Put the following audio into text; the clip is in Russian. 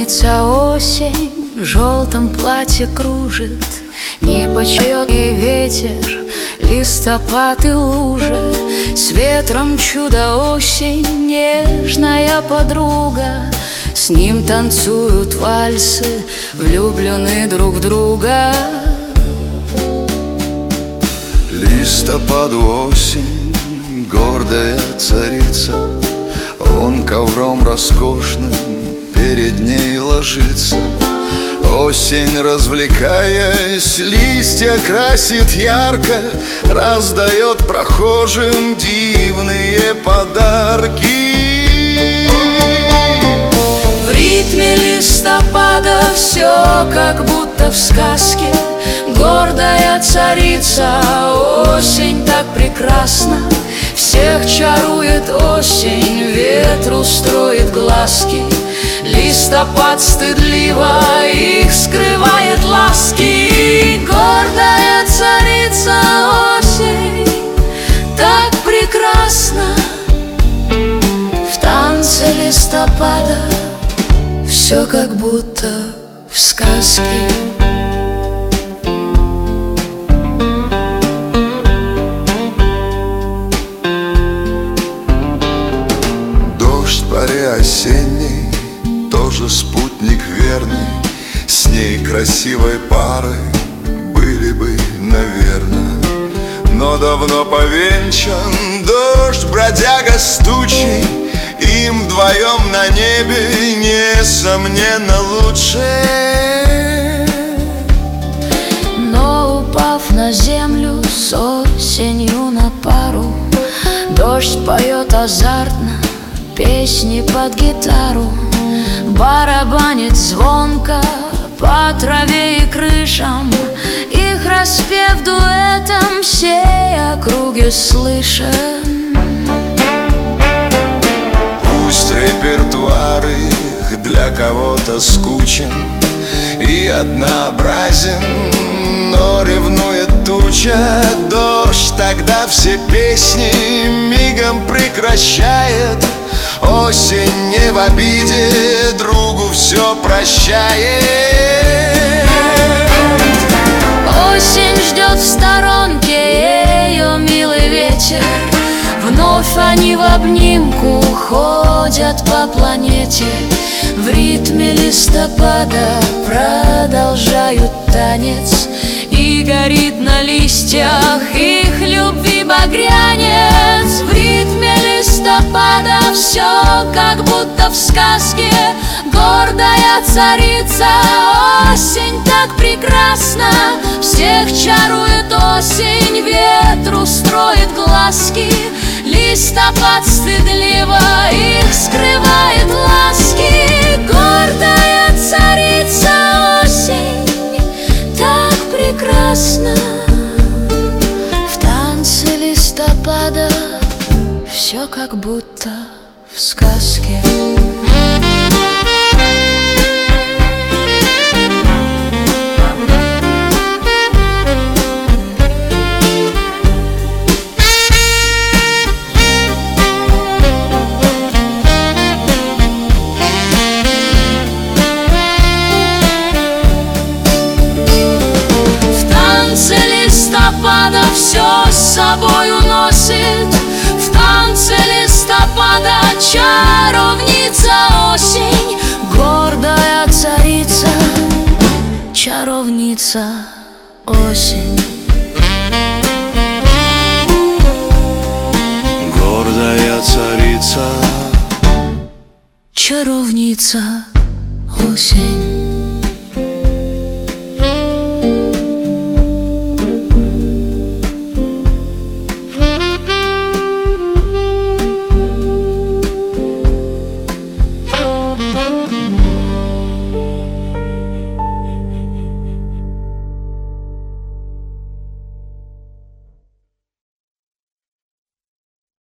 Барабанится осень, в желтом платье кружит, не почует и ветер, листопад и лужи. С ветром чудо-осень, нежная подруга, с ним танцуют вальсы, влюблены друг в друга. Листопаду осень, гордая царица, он ковром роскошным перед ней ложится. Осень, развлекаясь, листья красит ярко, раздает прохожим дивные подарки. В ритме листопада все как будто в сказке. Гордая царица, осень так прекрасна. Всех чарует осень, ветру строит глазки. Листопад стыдливо их скрывает ласки. Гордая царица, осень так прекрасна. В танце листопада все как будто в сказке. Дождь в поре осенней, тоже спутник верный, с ней красивой парой были бы, наверное. Но давно повенчан дождь, бродяга стучий, им вдвоем на небе, несомненно, лучше. Но упав на землю с осенью на пару, дождь поет азартно песни под гитару. Барабанит звонко по траве и крышам, их распев дуэтом всей округи слышен. Пусть репертуар их для кого-то скучен и однообразен, но ревнует туча. Дождь тогда все песни мигом прекращает. Осень не в обиде, другу все прощает. Осень ждет в сторонке ее милый вечер. Вновь они в обнимку ходят по планете. В ритме листопада продолжают танец, и горит на листьях их любви багрянец. В ритме листопада все как будто в сказке. Гордая царица, осень так прекрасна. Всех чарует осень, ветру строит глазки. Листопад стыдливо их скрывает ласки. Гордая царица, осень так прекрасна. В танце листопада все как будто в сказке. Листопада все с собой уносит. В танце листопада чаровница осень. Гордая царица, чаровница осень. Гордая царица, чаровница осень.